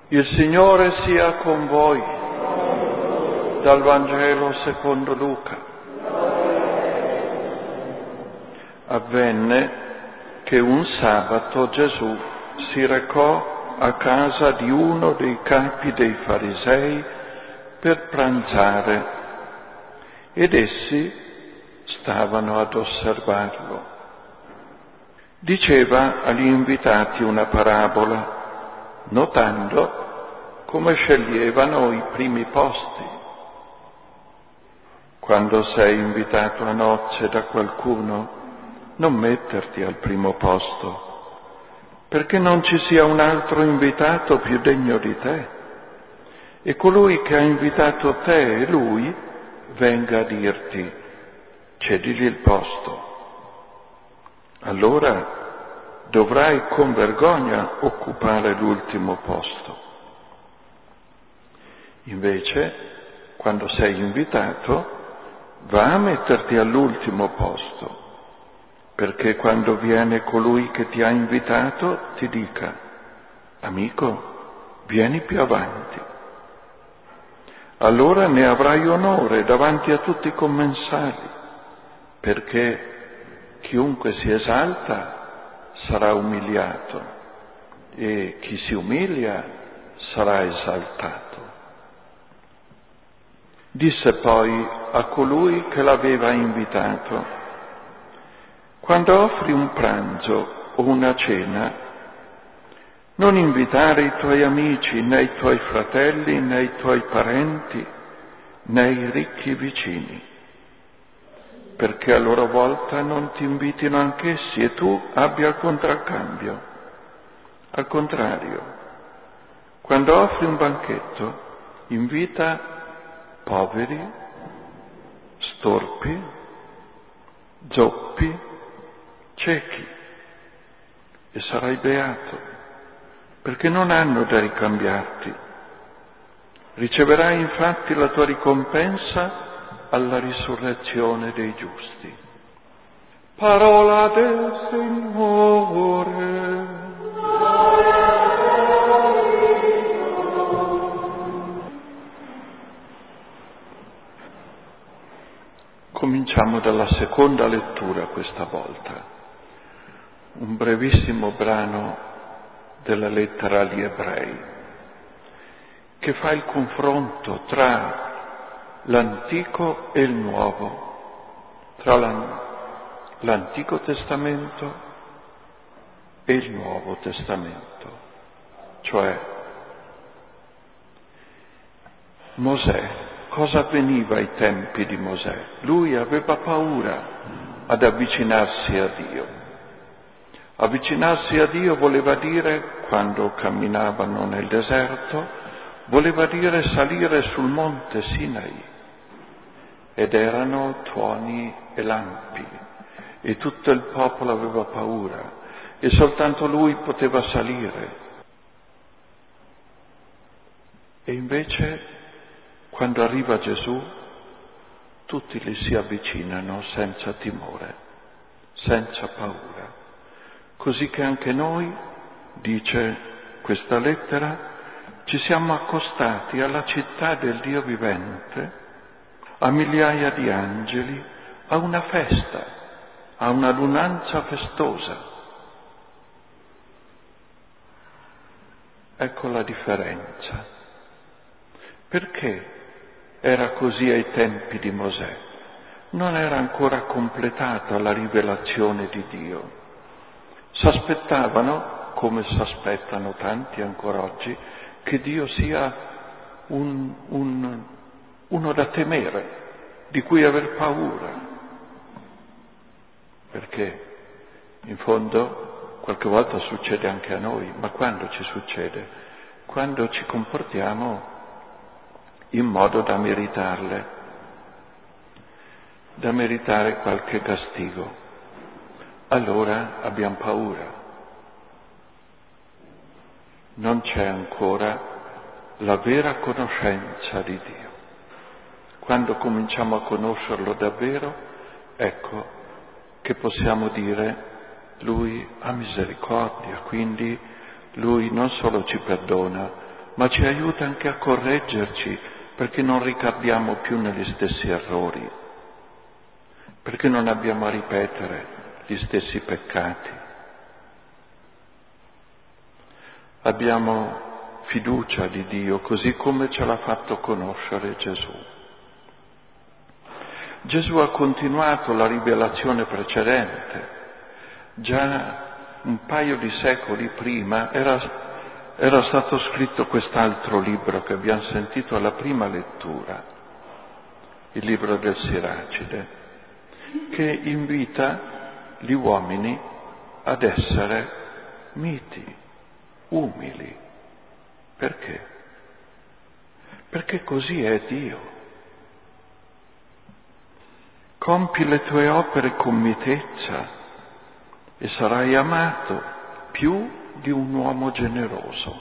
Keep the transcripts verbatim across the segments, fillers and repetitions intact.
Il Signore sia con voi. Dal Vangelo secondo Luca. Avvenne che un sabato Gesù si recò a casa di uno dei capi dei farisei per pranzare ed essi stavano ad osservarlo. Diceva agli invitati una parabola, notando come sceglievano i primi posti. Quando sei invitato a nozze da qualcuno, non metterti al primo posto, perché non ci sia un altro invitato più degno di te, e colui che ha invitato te e lui venga a dirti, cedigli il posto. Allora dovrai con vergogna occupare l'ultimo posto. Invece, quando sei invitato, va a metterti all'ultimo posto, perché quando viene colui che ti ha invitato ti dica, amico, vieni più avanti. Allora ne avrai onore davanti a tutti i commensali, perché chiunque si esalta sarà umiliato e chi si umilia sarà esaltato. Disse poi a colui che l'aveva invitato, quando offri un pranzo o una cena, non invitare i tuoi amici, né i tuoi fratelli, né i tuoi parenti, né i ricchi vicini, perché a loro volta non ti invitino anch'essi e tu abbia il contraccambio. Al contrario, quando offri un banchetto, invita poveri, storpi, zoppi, ciechi, e sarai beato, perché non hanno da ricambiarti. Riceverai infatti la tua ricompensa alla risurrezione dei giusti. Parola del Signore. Cominciamo dalla seconda lettura questa volta, un brevissimo brano della lettera agli Ebrei, che fa il confronto tra l'Antico e il Nuovo, tra l'Antico Testamento e il Nuovo Testamento, cioè Mosè. Cosa avveniva ai tempi di Mosè? Lui aveva paura ad avvicinarsi a Dio. Avvicinarsi a Dio voleva dire, quando camminavano nel deserto, voleva dire salire sul monte Sinai. Ed erano tuoni e lampi, e tutto il popolo aveva paura, e soltanto lui poteva salire. E invece, quando arriva Gesù, tutti gli si avvicinano senza timore, senza paura. Così che anche noi, dice questa lettera, ci siamo accostati alla città del Dio vivente, a migliaia di angeli, a una festa, a una lunanza festosa. Ecco la differenza. Perché era così ai tempi di Mosè? Non era ancora completata la rivelazione di Dio. S'aspettavano, come s'aspettano tanti ancora oggi, che Dio sia un, un, uno da temere, di cui aver paura. Perché in fondo qualche volta succede anche a noi, ma quando ci succede? Quando ci comportiamo in modo da meritarle, da meritare qualche castigo. Allora abbiamo paura. Non c'è ancora la vera conoscenza di Dio. Quando cominciamo a conoscerlo davvero, ecco che possiamo dire, Lui ha misericordia, quindi Lui non solo ci perdona, ma ci aiuta anche a correggerci perché non ricadiamo più negli stessi errori, perché non abbiamo a ripetere gli stessi peccati. Abbiamo fiducia di Dio così come ce l'ha fatto conoscere Gesù. Gesù ha continuato la rivelazione precedente. Già un paio di secoli prima era Era stato scritto quest'altro libro che abbiamo sentito alla prima lettura, il libro del Siracide, che invita gli uomini ad essere miti, umili. Perché? Perché così è Dio. Compi le tue opere con mitezza e sarai amato più di un uomo generoso.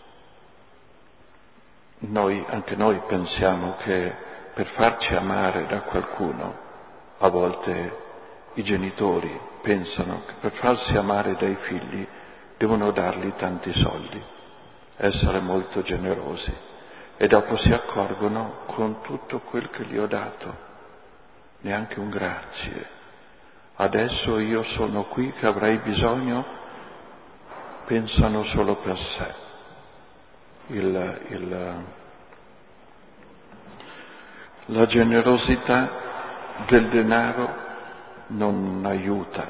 Noi, anche noi pensiamo che per farci amare da qualcuno, a volte i genitori pensano che per farsi amare dai figli devono dargli tanti soldi, essere molto generosi, e dopo si accorgono con tutto quel che gli ho dato, neanche un grazie. Adesso io sono qui che avrei bisogno, pensano solo per sé. Il, il, la generosità del denaro non aiuta.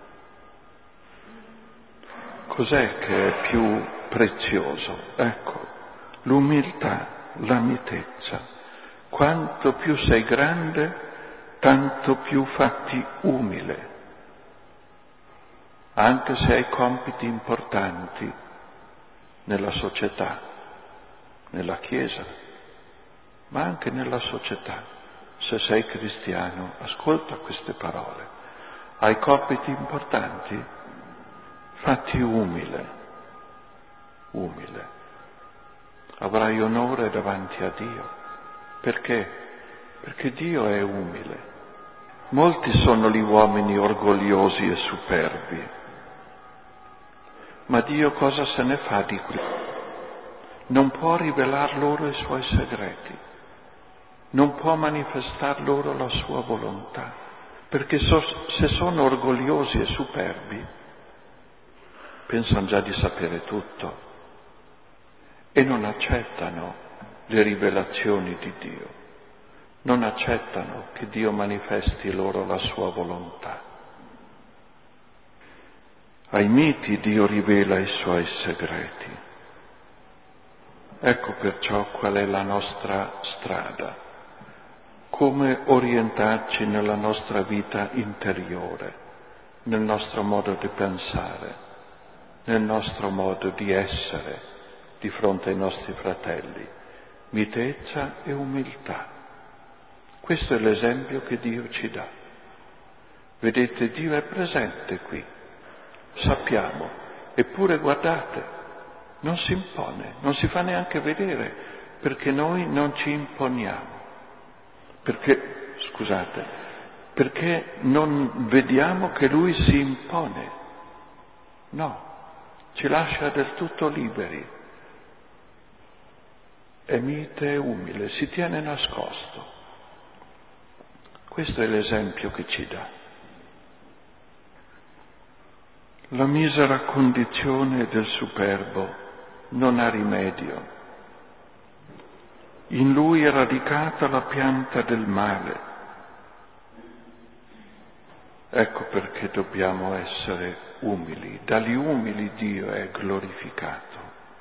Cos'è che è più prezioso? Ecco, l'umiltà, la mitezza. Quanto più sei grande, tanto più fatti umile. Anche se hai compiti importanti nella società, nella Chiesa, ma anche nella società. Se sei cristiano, ascolta queste parole. Hai compiti importanti? Fatti umile, umile. Avrai onore davanti a Dio. Perché? Perché Dio è umile. Molti sono gli uomini orgogliosi e superbi. Ma Dio cosa se ne fa di qui? Non può rivelar loro i suoi segreti, non può manifestar loro la sua volontà, perché so, se sono orgogliosi e superbi, pensano già di sapere tutto e non accettano le rivelazioni di Dio, non accettano che Dio manifesti loro la sua volontà. Ai miti Dio rivela i suoi segreti. Ecco perciò qual è la nostra strada, come orientarci nella nostra vita interiore, nel nostro modo di pensare, nel nostro modo di essere di fronte ai nostri fratelli, mitezza e umiltà. Questo è l'esempio che Dio ci dà. Vedete, Dio è presente qui. Sappiamo, eppure guardate, non si impone, non si fa neanche vedere, perché noi non ci imponiamo, perché, scusate, perché non vediamo che Lui si impone, no, ci lascia del tutto liberi, è mite e umile, si tiene nascosto. Questo è l'esempio che ci dà. La misera condizione del superbo non ha rimedio. In lui è radicata la pianta del male. Ecco perché dobbiamo essere umili. Dagli umili Dio è glorificato.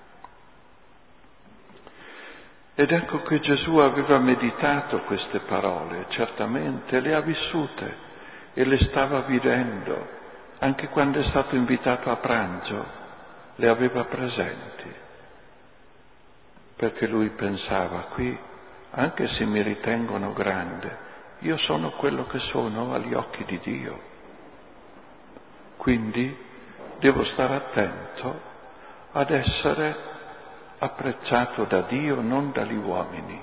Ed ecco che Gesù aveva meditato queste parole, certamente le ha vissute e le stava vivendo. Anche quando è stato invitato a pranzo, le aveva presenti, perché lui pensava, qui, anche se mi ritengono grande, io sono quello che sono agli occhi di Dio. Quindi devo stare attento ad essere apprezzato da Dio, non dagli uomini.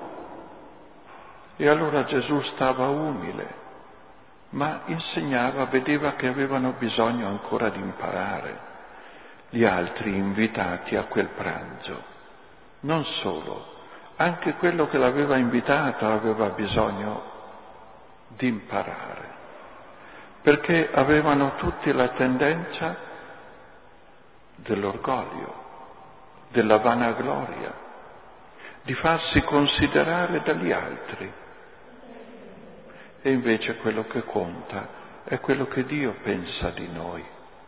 E allora Gesù stava umile, ma insegnava, vedeva che avevano bisogno ancora di imparare gli altri invitati a quel pranzo. Non solo, anche quello che l'aveva invitato aveva bisogno di imparare, perché avevano tutti la tendenza dell'orgoglio, della vanagloria, di farsi considerare dagli altri. E invece quello che conta è quello che Dio pensa di noi.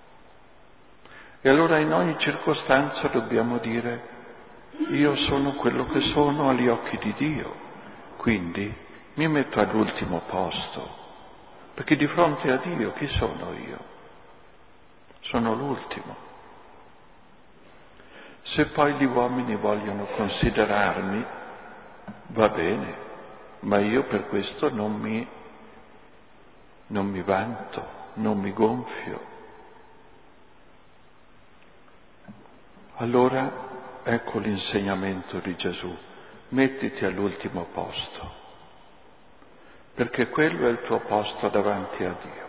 E allora in ogni circostanza dobbiamo dire: io sono quello che sono agli occhi di Dio, quindi mi metto all'ultimo posto, perché di fronte a Dio chi sono io? Sono l'ultimo. Se poi gli uomini vogliono considerarmi, va bene, ma io per questo non mi, non mi vanto, non mi gonfio. Allora ecco l'insegnamento di Gesù: mettiti all'ultimo posto, perché quello è il tuo posto davanti a Dio.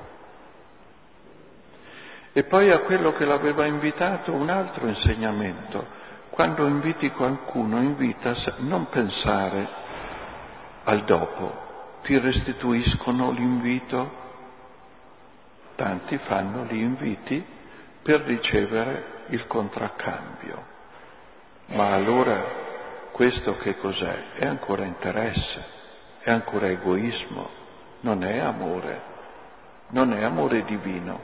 E poi a quello che l'aveva invitato un altro insegnamento: quando inviti qualcuno, invita a non pensare al dopo, ti restituiscono l'invito. Tanti fanno gli inviti per ricevere il contraccambio. Ma allora questo che cos'è? È ancora interesse, è ancora egoismo, non è amore, non è amore divino.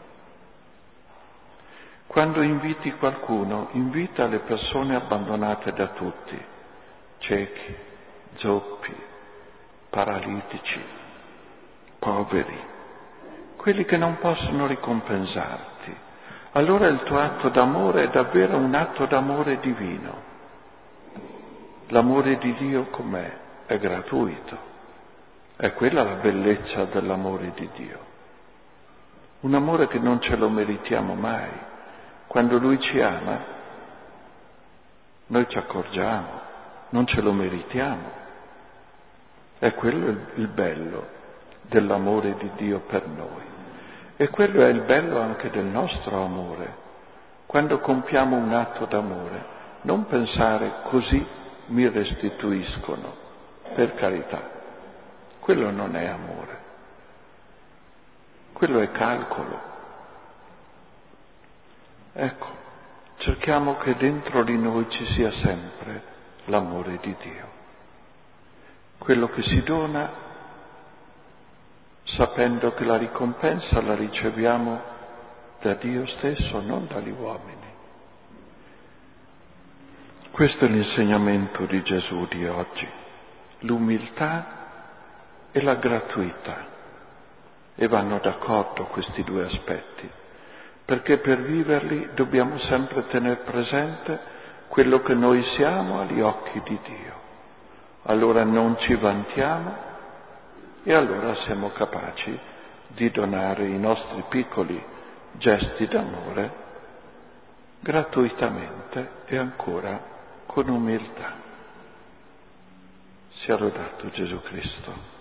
Quando inviti qualcuno, invita le persone abbandonate da tutti, ciechi, zoppi, paralitici, poveri, quelli che non possono ricompensarti. Allora il tuo atto d'amore è davvero un atto d'amore divino. L'amore di Dio com'è? È gratuito. È quella la bellezza dell'amore di Dio. Un amore che non ce lo meritiamo mai. Quando Lui ci ama, noi ci accorgiamo, non ce lo meritiamo. È quello il, il bello dell'amore di Dio per noi. E quello è il bello anche del nostro amore. Quando compiamo un atto d'amore, non pensare così mi restituiscono, per carità. Quello non è amore. Quello è calcolo. Ecco, cerchiamo che dentro di noi ci sia sempre l'amore di Dio. Quello che si dona sapendo che la ricompensa la riceviamo da Dio stesso, non dagli uomini. Questo è l'insegnamento di Gesù di oggi, l'umiltà e la gratuità. E vanno d'accordo questi due aspetti, perché per viverli dobbiamo sempre tenere presente quello che noi siamo agli occhi di Dio. Allora non ci vantiamo e allora siamo capaci di donare i nostri piccoli gesti d'amore gratuitamente e ancora con umiltà. Sia lodato Gesù Cristo.